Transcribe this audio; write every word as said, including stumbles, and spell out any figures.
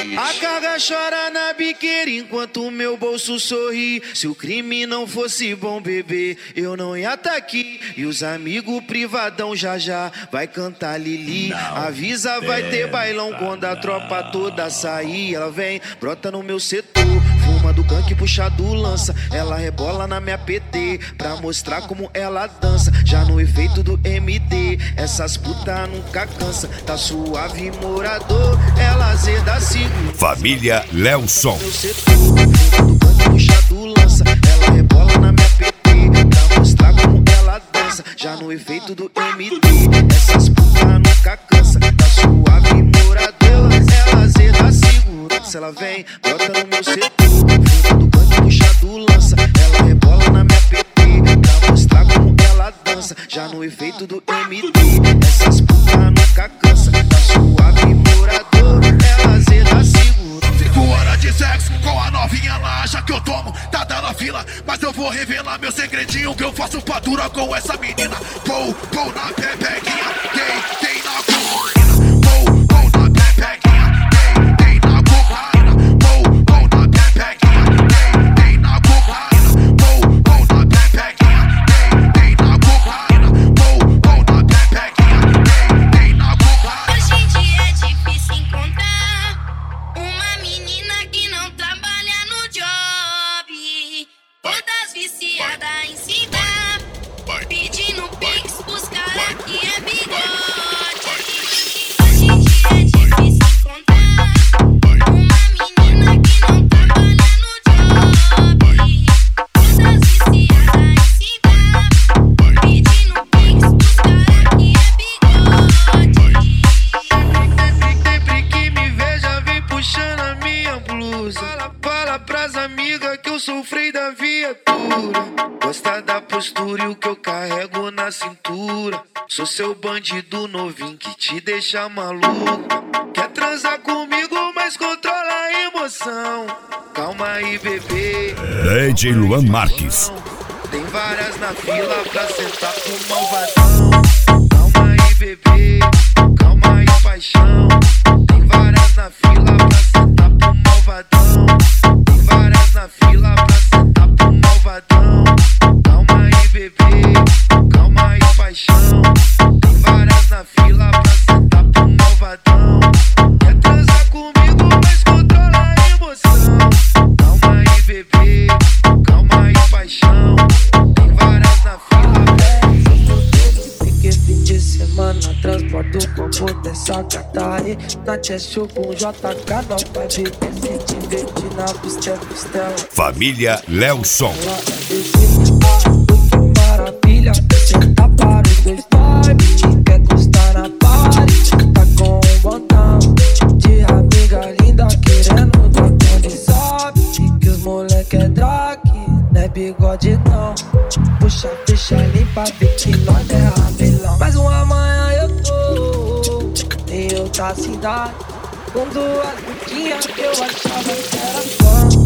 A carga chora na biqueira enquanto o meu bolso sorri. Se o crime não fosse bom, bebê, eu não ia tá aqui. E os amigos privadão já já vai cantar Lili. Avisa, vai ter bailão quando a tropa toda sair. Ela vem, brota no meu setor, fuma do gangue, puxa do lança. Ela rebola na minha P T pra mostrar como ela dança. Já no efeito do M D, essas putas nunca cansa. Tá suave, morador, ela azeda seguro. Família Lelson. Do gangue, puxa do lança. Ela rebola na minha P T pra mostrar como ela dança. Já no efeito do M D, essas putas nunca cansa. Tá suave, morador, ela azeda segura. Se ela vem, bota no meu setor, do gangue, puxa do lança. Ela rebola na minha P T pra mostrar como ela dança. Já no efeito do M D, essas putas nunca cansa. Tá suave, morador, ela azeda segura. Cinco horas de sexo com a novinha lá, acha que eu tomo, tá dando a fila. Mas eu vou revelar meu segredinho, que eu faço fatura com essa menina. Pou, pou na pepequinha, tem, tem na cocaína. Pou, pou na pepequinha, tem, tem na cocaína. Pou, pou na pepequinha, tem, tem na cocaína. Pou, pou na pepequinha, tem, tem na cocaína. Pou, pou na pepequinha, tem, tem na cocaína. Hoje em dia é difícil encontrar uma menina que não trabalha no job. Todas viciadas em se dar, pedindo pix pros caras que é bigode. Hoje em dia é difícil encontrar uma menina que não trabalha no job. Todas viciadas em se dar, pedindo pix pros caras que é bigode. Sempre que me veja, vem puxando a minha blusa. Fala, fala pras amigas que eu sou o freio da viatura. Gosta da postura e o que eu carrego na cintura. Sou seu bandido novinho que te deixa maluco. Quer transar comigo, mas controla a emoção. Calma aí, bebê. D J Luan Marques. Tem várias na fila pra sentar pro malvadão. Calma aí, bebê. Calma aí, paixão. Tem várias na fila pra sentar pro malvadão. Tem várias na fila pra sentar pro malvadão. Calma aí, bebê. Calma aí, paixão. Tem várias na fila pra sentar pro malvadão. Quer transar comigo, mas controla a emoção. Calma aí, bebê. Calma aí, paixão. Tem várias na fila. Fique fim de semana, transporta o copo dessa gata aí. Na Chessio com J K, não vai ver se te divertir na pista, pistela. Família Lelson. Ela é desse ah, que maravilha. Senta para os dois vibe, quer encostar na parede. Tá com um botão de amiga linda querendo dar quando sabe que os moleque é drag, não é bigode não. Puxa, deixa limpa, vê que nós é rabelão. Mais uma manhã eu tô em outra cidade, com duas boquinhas que eu achava que era fã.